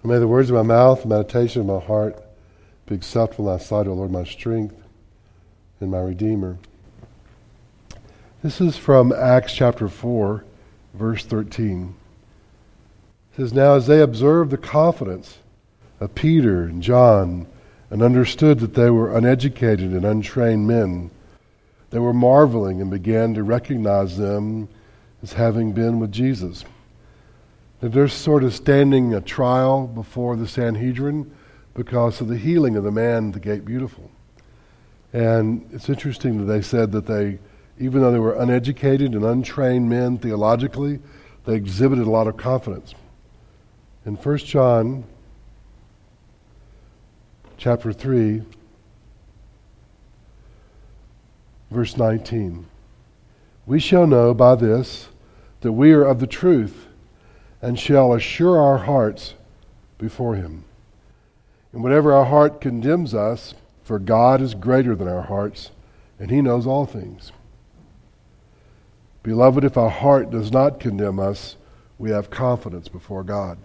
And may the words of my mouth, the meditation of my heart be acceptable in thy sight, O Lord, my strength and my Redeemer. This is from Acts chapter 4, verse 13. It says, Now as they observed the confidence of Peter and John and understood that they were uneducated and untrained men, they were marveling and began to recognize them as having been with Jesus. And they're sort of standing a trial before the Sanhedrin because of the healing of the man at the Gate Beautiful. And it's interesting that they said that they, even though they were uneducated and untrained men theologically, they exhibited a lot of confidence. In 1 John chapter 3, verse 19, we shall know by this that we are of the truth, and shall assure our hearts before him. And whatever our heart condemns us, for God is greater than our hearts, and he knows all things. Beloved, if our heart does not condemn us, we have confidence before God.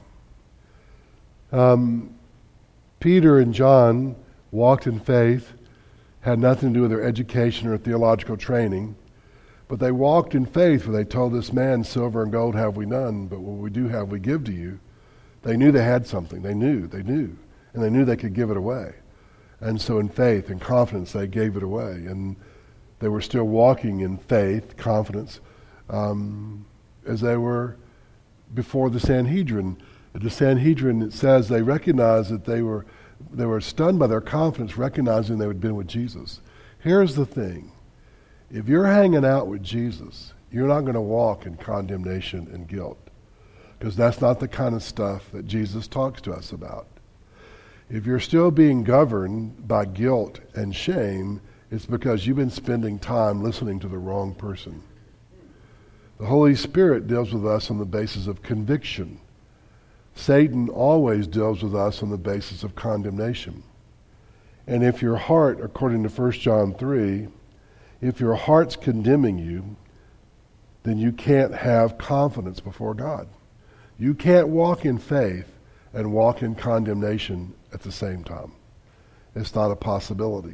Peter and John walked in faith, had nothing to do with their education or theological training, but they walked in faith, for they told this man, silver and gold have we none, but what we do have we give to you. They knew they had something. They knew. And they knew they could give it away. And so in faith and confidence, they gave it away. And they were still walking in faith, confidence, as they were before the Sanhedrin. At the Sanhedrin, it says they recognized that they were stunned by their confidence, recognizing they had been with Jesus. Here's the thing. If you're hanging out with Jesus, you're not going to walk in condemnation and guilt, because that's not the kind of stuff that Jesus talks to us about. If you're still being governed by guilt and shame, it's because you've been spending time listening to the wrong person. The Holy Spirit deals with us on the basis of conviction. Satan always deals with us on the basis of condemnation. And if your heart, according to 1 John 3, if your heart's condemning you, then you can't have confidence before God. You can't walk in faith and walk in condemnation at the same time. It's not a possibility.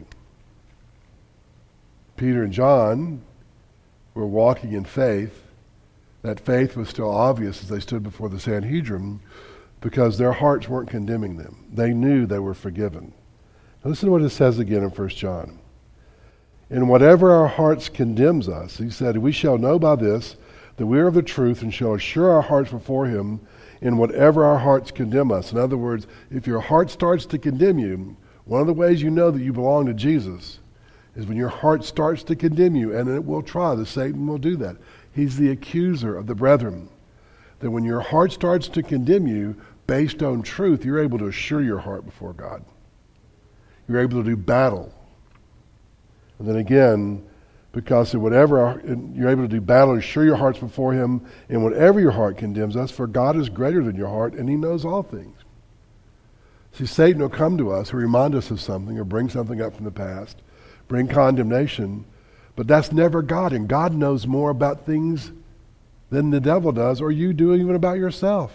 Peter and John were walking in faith. That faith was still obvious as they stood before the Sanhedrin because their hearts weren't condemning them. They knew they were forgiven. Now listen to what it says again in 1 John. In whatever our hearts condemns us, he said, we shall know by this that we are of the truth and shall assure our hearts before him in whatever our hearts condemn us. In other words, if your heart starts to condemn you, one of the ways you know that you belong to Jesus is when your heart starts to condemn you, and it will try. Satan will do that. He's the accuser of the brethren. That when your heart starts to condemn you based on truth, you're able to assure your heart before God. You're able to do battle. And then again, because of whatever, you're able to do battle, assure your hearts before him in whatever your heart condemns us, for God is greater than your heart, and he knows all things. See, Satan will come to us or remind us of something or bring something up from the past, bring condemnation, but that's never God, and God knows more about things than the devil does, or you do even about yourself.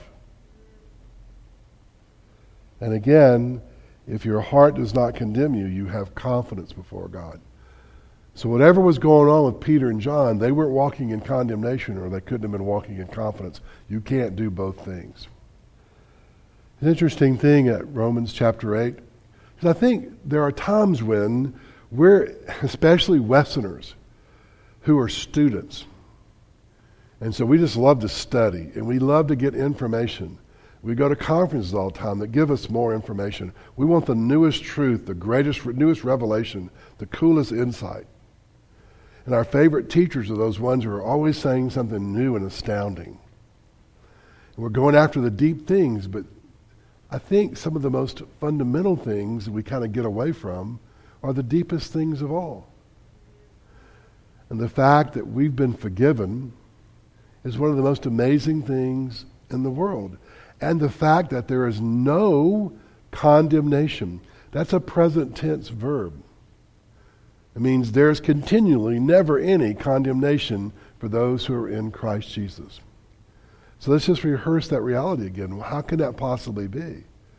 And again, if your heart does not condemn you, you have confidence before God. So whatever was going on with Peter and John, they weren't walking in condemnation, or they couldn't have been walking in confidence. You can't do both things. An interesting thing at Romans chapter 8, because I think there are times when we're, especially Westerners, who are students, and so we just love to study, and we love to get information. We go to conferences all the time that give us more information. We want the newest truth, the newest revelation, the coolest insight. And our favorite teachers are those ones who are always saying something new and astounding. And we're going after the deep things, but I think some of the most fundamental things that we kind of get away from are the deepest things of all. And the fact that we've been forgiven is one of the most amazing things in the world. And the fact that there is no condemnation. That's a present tense verb. It means there's continually never any condemnation for those who are in Christ Jesus. So let's just rehearse that reality again. Well, how can that possibly be?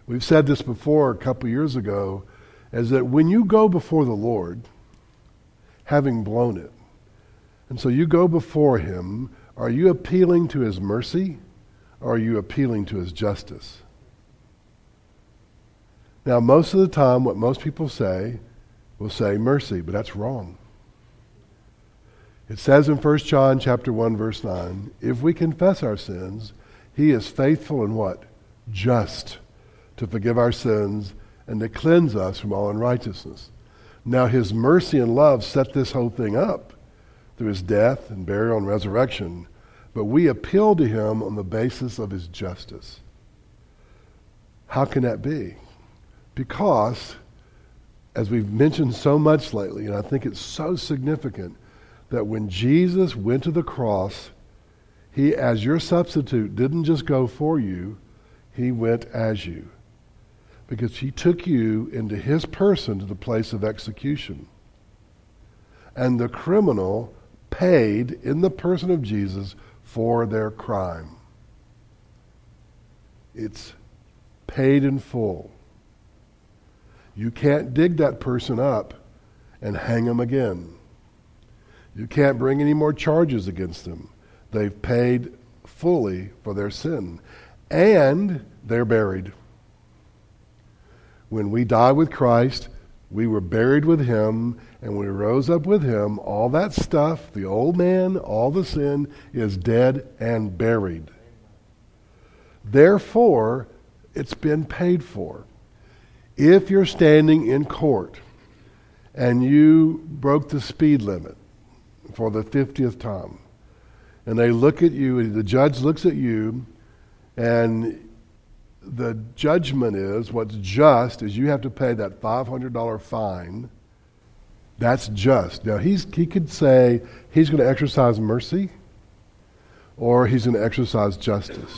We've said this before a couple years ago, is that when you go before the Lord, having blown it, and so you go before him, are you appealing to his mercy or are you appealing to his justice? Now, most of the time, what most people say will say mercy, but that's wrong. It says in 1 John chapter 1, verse 9, if we confess our sins, he is faithful and what? Just to forgive our sins and to cleanse us from all unrighteousness. Now, his mercy and love set this whole thing up through his death and burial and resurrection, but we appeal to him on the basis of his justice. How can that be? Because, as we've mentioned so much lately, and I think it's so significant, that when Jesus went to the cross, he, as your substitute, didn't just go for you, he went as you. Because he took you into his person to the place of execution. And the criminal paid in the person of Jesus for their crime. It's paid in full. You can't dig that person up and hang them again. You can't bring any more charges against them. They've paid fully for their sin. And they're buried. When we died with Christ, we were buried with him, and we rose up with him. All that stuff, the old man, all the sin, is dead and buried. Therefore, it's been paid for. If you're standing in court and you broke the speed limit for the 50th time, and they look at you, and the judge looks at you, and the judgment is, what's just is you have to pay that $500 fine. That's just. Now, he could say he's going to exercise mercy or he's going to exercise justice.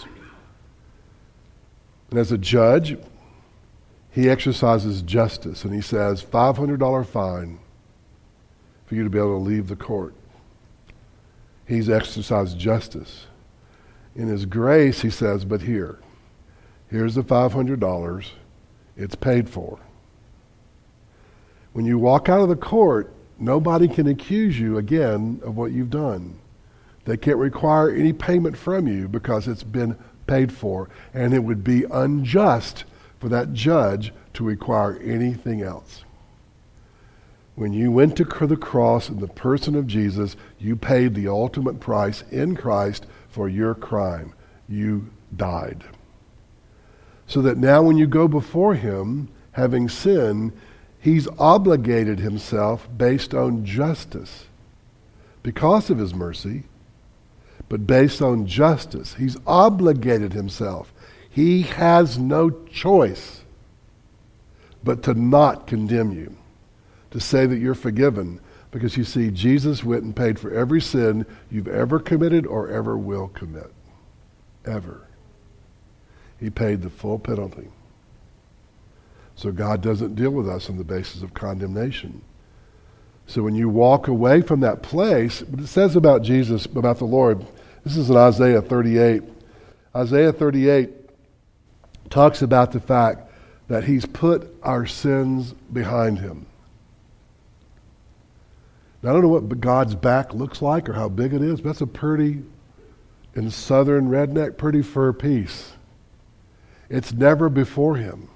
And as a judge, he exercises justice, and he says, $500 fine for you to be able to leave the court. He's exercised justice. In his grace, he says, but here's the $500. It's paid for. When you walk out of the court, nobody can accuse you again of what you've done. They can't require any payment from you because it's been paid for, and it would be unjust for that judge to require anything else. When you went to the cross in the person of Jesus, you paid the ultimate price in Christ for your crime. You died. So that now when you go before him, having sinned, he's obligated himself based on justice. Because of his mercy, but based on justice. He's obligated himself. He has no choice but to not condemn you, to say that you're forgiven, because you see, Jesus went and paid for every sin you've ever committed or ever will commit. Ever. He paid the full penalty. So God doesn't deal with us on the basis of condemnation. So when you walk away from that place, what it says about Jesus, about the Lord, this is in Isaiah 38. Isaiah 38 talks about the fact that he's put our sins behind him. Now, I don't know what God's back looks like or how big it is, but that's a pretty, in southern redneck, pretty fur piece. It's never before him.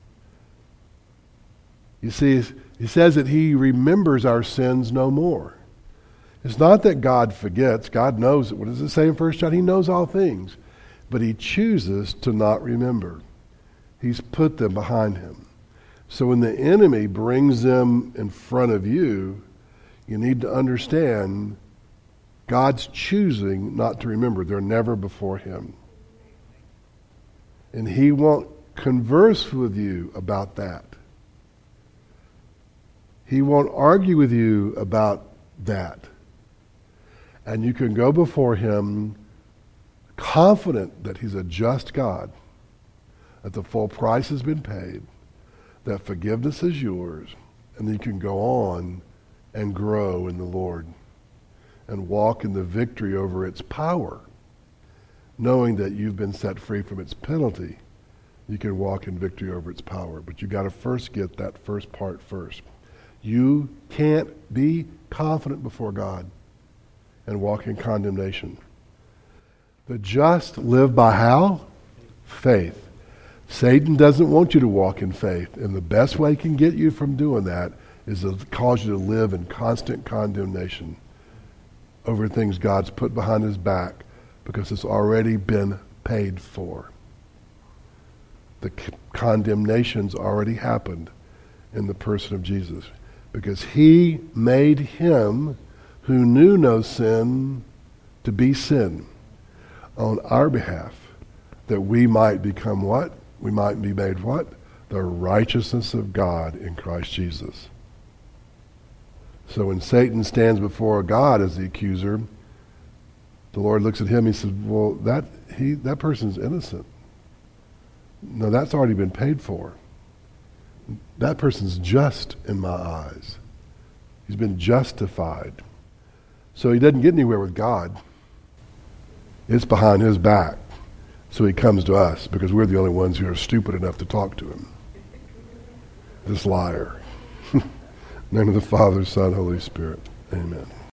You see, he says that he remembers our sins no more. It's not that God forgets. God knows it. What does it say in 1 John? He knows all things. But he chooses to not remember. He's put them behind him. So when the enemy brings them in front of you, you need to understand God's choosing not to remember. They're never before him. And he won't converse with you about that. He won't argue with you about that. And you can go before him confident that he's a just God, that the full price has been paid, that forgiveness is yours, and you can go on and grow in the Lord and walk in the victory over its power, knowing that you've been set free from its penalty you can walk in victory over its power. But you got to first get that first part first. You can't be confident before God and walk in condemnation. The just live by how? Faith. Satan doesn't want you to walk in faith, and the best way he can get you from doing that is to cause you to live in constant condemnation over things God's put behind his back because it's already been paid for. The condemnation's already happened in the person of Jesus because he made him who knew no sin to be sin on our behalf, that we might become what? We might be made what? The righteousness of God in Christ Jesus. So when Satan stands before God as the accuser, the Lord looks at him and he says, well, that person's innocent. No, that's already been paid for. That person's just in my eyes. He's been justified. So he doesn't get anywhere with God. It's behind his back. So he comes to us because we're the only ones who are stupid enough to talk to him. This liar. In the name of the Father, Son, Holy Spirit. Amen.